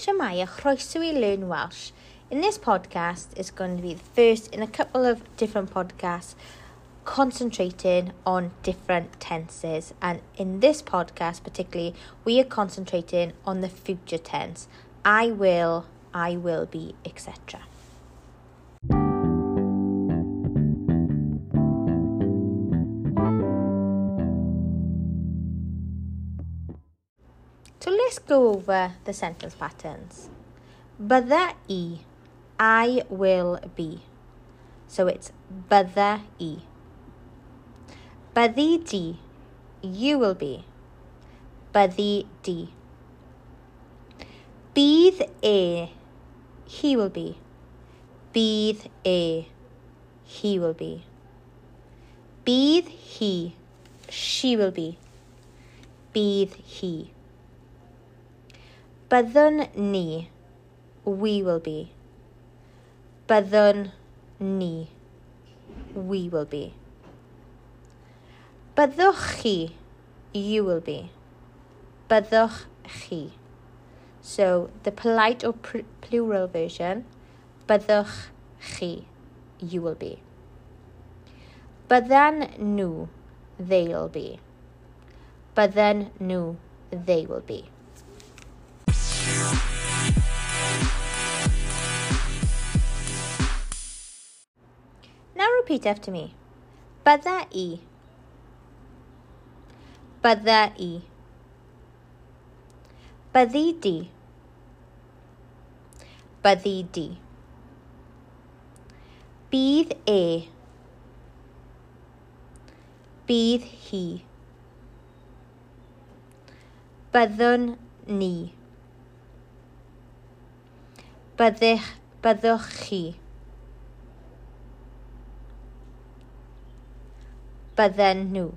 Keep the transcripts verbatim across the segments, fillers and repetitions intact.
Shemai, a chroeso I Learn Welsh. In this podcast is going to be the first in a couple of different podcasts concentrating on different tenses, and in this podcast particularly we are concentrating on the future tense. I will, I will be, et cetera. So let's go over the sentence patterns. Bydda I, I will be. So it's bydda I. Byddi di, you will be. Byddi di. Bydd e, he will be. Bydd e, he will be. Bydd hi, she will be. Bydd hi. Byddwn ni, we will be. Byddwn ni, we will be. Byddwch chi, you will be. Byddwch chi. So the polite or pr- plural version, byddwch chi, you will be. Byddan nhw, they'll be. Byddan nhw, they will be. Now repeat after me. Bydda I. Bydda I. Byddi di. Byddi di. Bydd e. Bydd hi. Byddwn ni. Byddech, byddwch chi. Bydden nhw.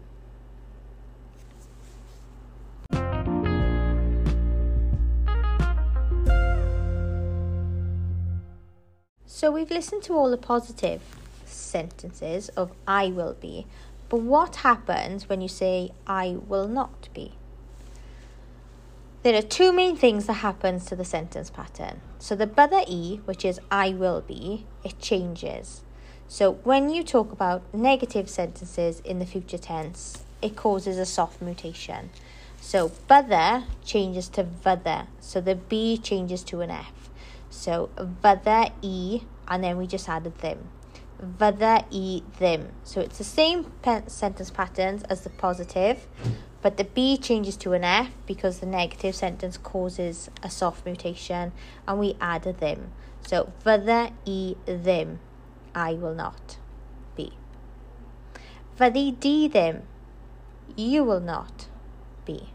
So we've listened to all the positive sentences of I will be, but what happens when you say I will not be? There are two main things that happens to the sentence pattern. So the bydda I, which is I will be, it changes. So when you talk about negative sentences in the future tense, it causes a soft mutation. So bydda changes to fydda. So the B changes to an F. So fydda I, and then we just added them. Fydda I them. So it's the same pe- sentence patterns as the positive, but the B changes to an F because the negative sentence causes a soft mutation, and we added them. So fydda I them. I will not be. Fyddi di ddim, you will not be.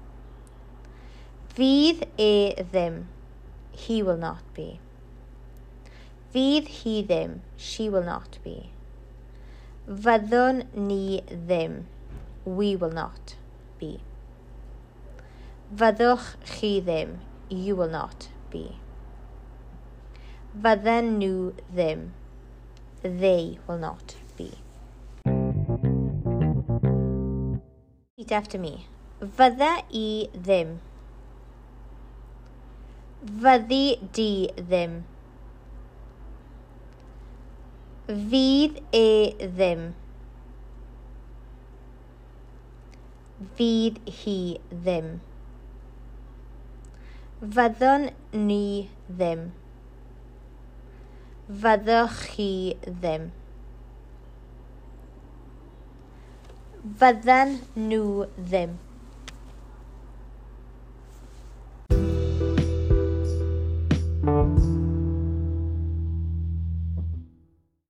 Fydd e ddim, he will not be. Fydd hi ddim, she will not be. Fyddwn ni ddim, we will not be. Fyddwch chi ddim, you will not be. Fydden nhw ddim, they will not be. Repeat after me. Fydda I ddim. Fyddi di ddim. Fydd e ddim. Fydd hi ddim. Fyddwn ni ddim. Fyddwch chi ddim. Fydden nhw ddim.